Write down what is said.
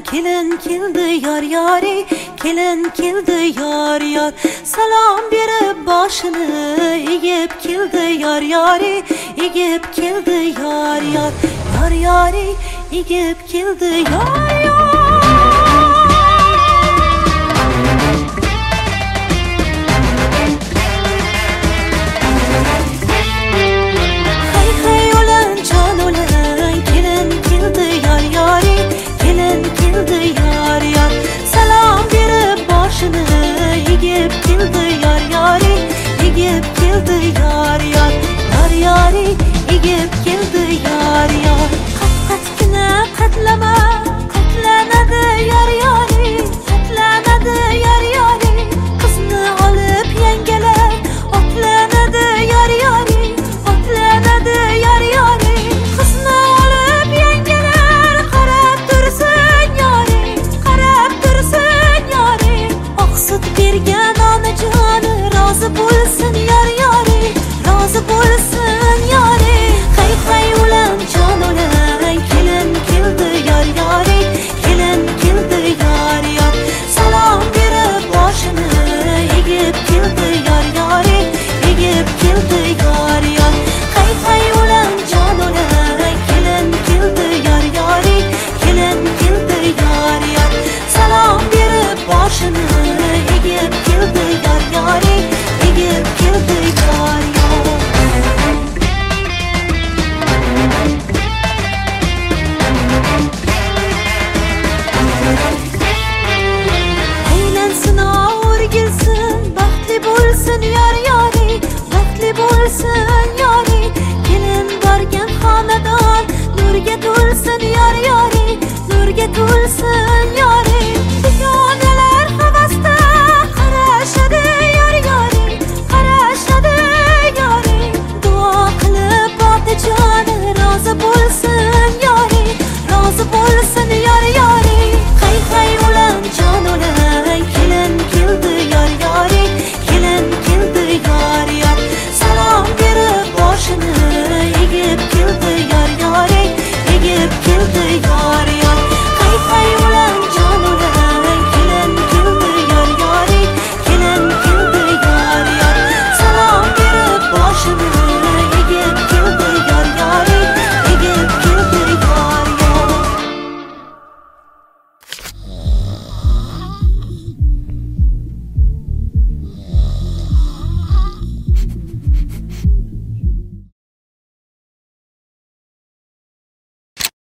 kelin keldi yar yari, kelin keldi yar yar. Salom berib boshini egib keldi yar yari, egib keldi yar yar. Yar yari egib keldi yar yar. Egib keldi yar yari, egib keldi yar.